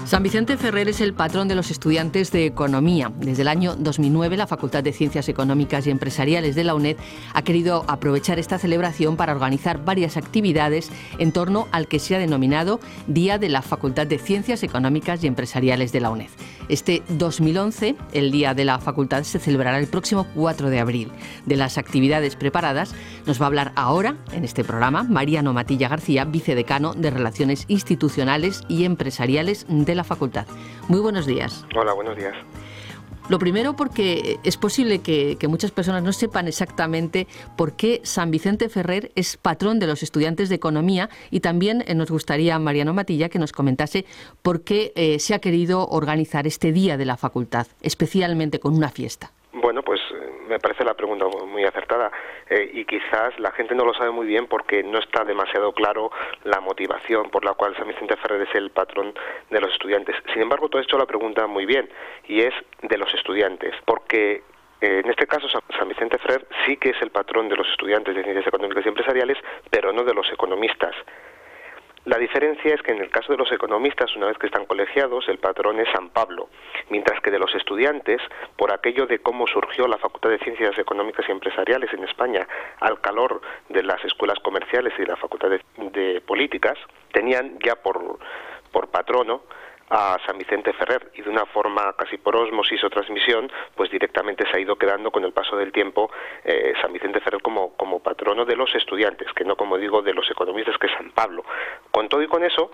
San Vicente Ferrer es el patrón de los estudiantes de Economía. Desde el año 2009, la Facultad de Ciencias Económicas y Empresariales de la UNED ha querido aprovechar esta celebración para organizar varias actividades en torno al que se ha denominado Día de la Facultad de Ciencias Económicas y Empresariales de la UNED. Este 2011, el Día de la Facultad, se celebrará el próximo 4 de abril. De las actividades preparadas nos va a hablar ahora, en este programa, Mariano Matilla García, vicedecano de Relaciones Institucionales y Empresariales de la facultad. Muy buenos días. Hola, buenos días. Lo primero, porque es posible que muchas personas no sepan exactamente por qué San Vicente Ferrer es patrón de los estudiantes de Economía, y también nos gustaría, Mariano Matilla, que nos comentase por qué se ha querido organizar este Día de la Facultad, especialmente con una fiesta. Bueno, pues me parece la pregunta muy acertada y quizás la gente no lo sabe muy bien porque no está demasiado claro la motivación por la cual San Vicente Ferrer es el patrón de los estudiantes. Sin embargo, tú has hecho la pregunta muy bien, y es de los estudiantes, porque en este caso San Vicente Ferrer sí que es el patrón de los estudiantes de Ciencias Económicas y Empresariales, pero no de los economistas. La diferencia es que en el caso de los economistas, una vez que están colegiados, el patrón es San Pablo, mientras que de los estudiantes, por aquello de cómo surgió la Facultad de Ciencias Económicas y Empresariales en España al calor de las escuelas comerciales y de la Facultad de Políticas, tenían ya por patrono a San Vicente Ferrer, y de una forma casi por ósmosis o transmisión, pues directamente se ha ido quedando con el paso del tiempo San Vicente Ferrer como patrono de los estudiantes, que no, como digo, de los economistas, que es San Pablo. Con todo y con eso,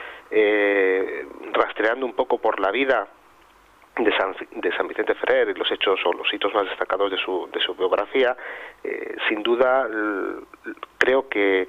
rastreando un poco por la vida de San Vicente Ferrer y los hechos o los hitos más destacados de su biografía, sin duda creo que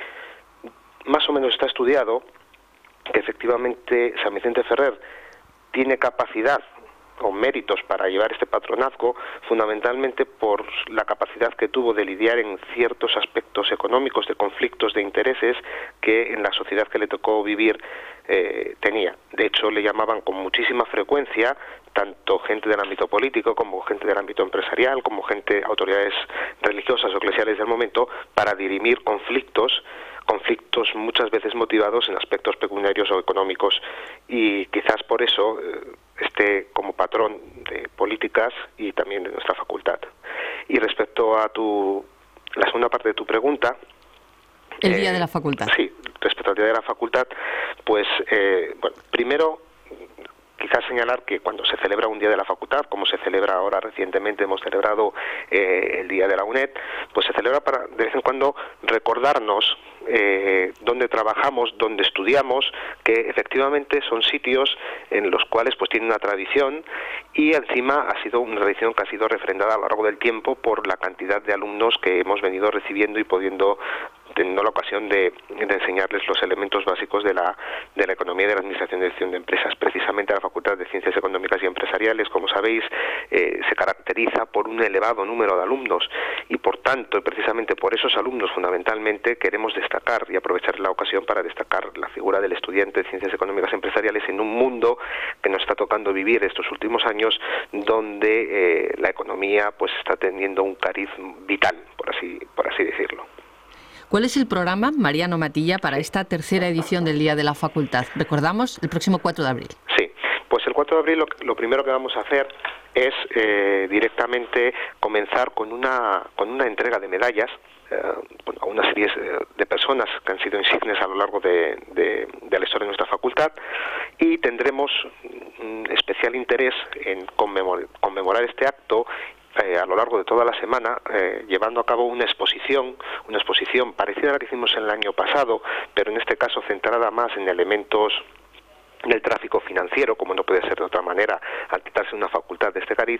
más o menos está estudiado que efectivamente San Vicente Ferrer tiene capacidad o méritos para llevar este patronazgo, fundamentalmente por la capacidad que tuvo de lidiar en ciertos aspectos económicos, de conflictos de intereses que en la sociedad que le tocó vivir tenía. De hecho, le llamaban con muchísima frecuencia tanto gente del ámbito político como gente del ámbito empresarial, como autoridades religiosas o eclesiales del momento, para dirimir conflictos muchas veces motivados en aspectos pecuniarios o económicos, y quizás por eso esté como patrón de políticas y también de nuestra facultad. Y respecto a la segunda parte de tu pregunta, el Día de la Facultad. Sí, respecto al Día de la Facultad, pues bueno, primero quizás señalar que cuando se celebra un Día de la Facultad, como se celebra ahora recientemente, hemos celebrado el Día de la UNED, pues se celebra para de vez en cuando recordarnos dónde trabajamos, dónde estudiamos, que efectivamente son sitios en los cuales pues tiene una tradición, y encima ha sido una tradición que ha sido refrendada a lo largo del tiempo por la cantidad de alumnos que hemos venido recibiendo y teniendo la ocasión de enseñarles los elementos básicos de la economía y de la administración y dirección de empresas. Precisamente la Facultad de Ciencias Económicas y Empresariales, como sabéis, se caracteriza por un elevado número de alumnos, y por tanto, precisamente por esos alumnos fundamentalmente, queremos destacar y aprovechar la ocasión para destacar la figura del estudiante de Ciencias Económicas y Empresariales en un mundo que nos está tocando vivir estos últimos años, donde la economía pues está teniendo un cariz vital, por así decirlo. ¿Cuál es el programa, Mariano Matilla, para esta tercera edición del Día de la Facultad? Recordamos, el próximo 4 de abril. Sí, pues el 4 de abril lo primero que vamos a hacer es directamente comenzar con una entrega de medallas a una serie de personas que han sido insignes a lo largo de la historia de nuestra facultad, y tendremos un especial interés en conmemorar este acto a lo largo de toda la semana, llevando a cabo una exposición parecida a la que hicimos el año pasado, pero en este caso centrada más en elementos del tráfico financiero, como no puede ser de otra manera al tratarse de una facultad de este cariz,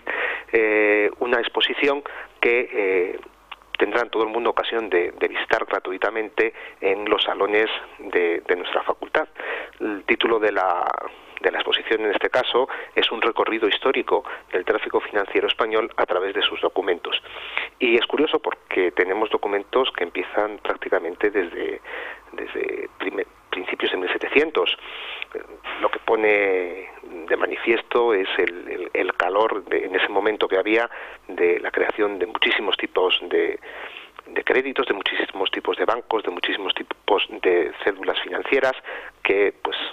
una exposición que tendrán todo el mundo ocasión de visitar gratuitamente en los salones de nuestra facultad. El título de la exposición en este caso es un recorrido histórico del tráfico financiero español a través de sus documentos. Y es curioso porque tenemos documentos que empiezan prácticamente desde principios de 1700. Lo que pone de manifiesto es el calor en ese momento que había de la creación de muchísimos tipos de créditos, de muchísimos tipos de bancos, de muchísimos tipos de cédulas financieras que pues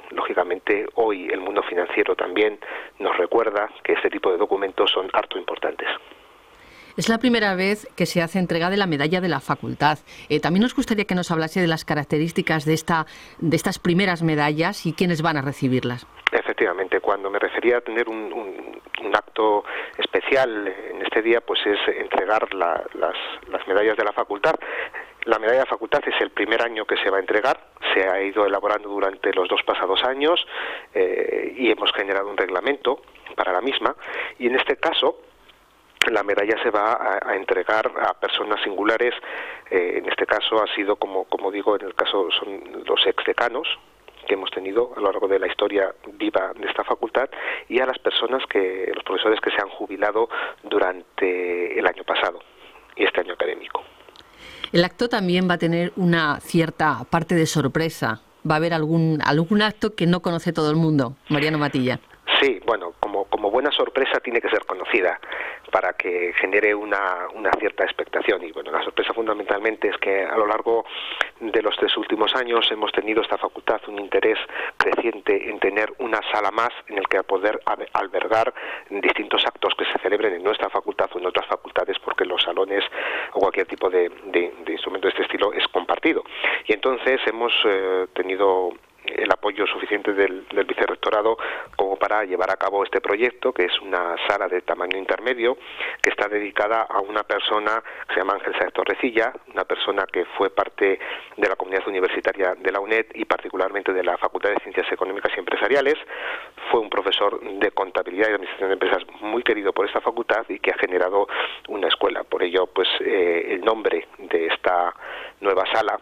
lógicamente hoy el mundo financiero también nos recuerda que este tipo de documentos son harto importantes. Es la primera vez que se hace entrega de la medalla de la facultad. También nos gustaría que nos hablase de las características de estas primeras medallas y quiénes van a recibirlas. Efectivamente, cuando me refería a tener un acto especial en este día, pues es entregar las medallas de la facultad. La medalla de la facultad es el primer año que se va a entregar, se ha ido elaborando durante los 2 pasados años y hemos generado un reglamento para la misma, y en este caso la medalla se va a entregar a personas singulares. En este caso ha sido, como digo, en el caso son los exdecanos que hemos tenido a lo largo de la historia viva de esta facultad, y a los profesores que se han jubilado durante el año pasado y este año académico. El acto también va a tener una cierta parte de sorpresa. ¿Va a haber algún acto que no conoce todo el mundo, Mariano Matilla? Sí, bueno, como buena sorpresa tiene que ser conocida para que genere una cierta expectación. Y bueno, la sorpresa fundamentalmente es que a lo largo de los 3 últimos años hemos tenido esta facultad un interés creciente en tener una sala más en el que poder albergar distintos actos que se celebren en nuestra facultad o en otras facultades, porque los salones o cualquier tipo de instrumento de este estilo es compartido. Y entonces hemos tenido el apoyo suficiente del vicerrectorado como para llevar a cabo este proyecto, que es una sala de tamaño intermedio que está dedicada a una persona que se llama Ángel Sáez Torrecilla, una persona que fue parte de la comunidad universitaria de la UNED y particularmente de la Facultad de Ciencias Económicas y Empresariales. Fue un profesor de contabilidad y administración de empresas muy querido por esta facultad y que ha generado una escuela. Por ello, pues el nombre de esta nueva sala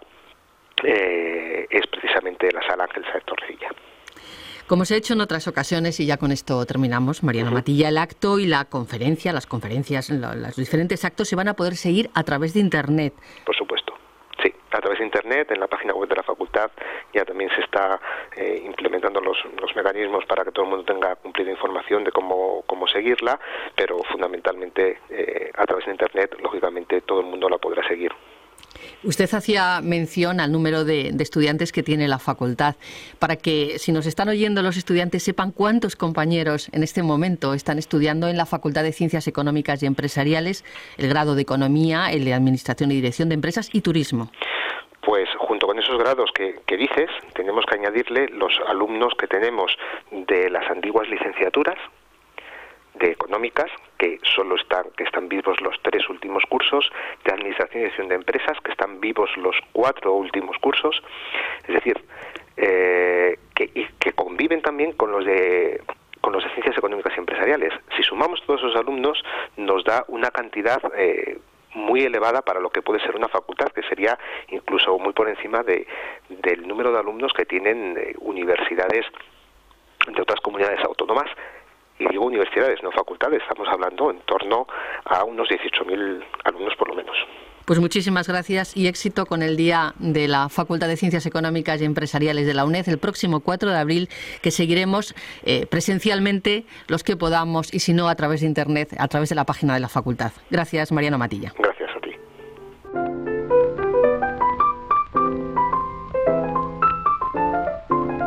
es precisamente la Sala Ángel Sáez Torrecilla. Como se ha hecho en otras ocasiones, y ya con esto terminamos, Mariano Matilla, el acto y las conferencias, los diferentes actos se van a poder seguir a través de Internet. Por supuesto, sí, a través de Internet, en la página web de la facultad ya también se está implementando los mecanismos para que todo el mundo tenga cumplida información de cómo seguirla, pero fundamentalmente a través de Internet, lógicamente todo el mundo la podrá seguir. Usted hacía mención al número de estudiantes que tiene la facultad, para que, si nos están oyendo los estudiantes, sepan cuántos compañeros en este momento están estudiando en la Facultad de Ciencias Económicas y Empresariales, el grado de Economía, el de Administración y Dirección de Empresas y Turismo. Pues junto con esos grados que dices, tenemos que añadirle los alumnos que tenemos de las antiguas licenciaturas de económicas, que están vivos los 3 últimos cursos, de Administración y Dirección de Empresas, que están vivos los 4 últimos cursos, es decir, que conviven también con los de Ciencias Económicas y Empresariales. Si sumamos todos esos alumnos, nos da una cantidad muy elevada para lo que puede ser una facultad, que sería incluso muy por encima del número de alumnos que tienen universidades de otras comunidades autónomas. Y digo universidades, no facultades, estamos hablando en torno a unos 18.000 alumnos por lo menos. Pues muchísimas gracias y éxito con el Día de la Facultad de Ciencias Económicas y Empresariales de la UNED el próximo 4 de abril, que seguiremos presencialmente los que podamos y si no a través de Internet, a través de la página de la facultad. Gracias, Mariano Matilla. Gracias.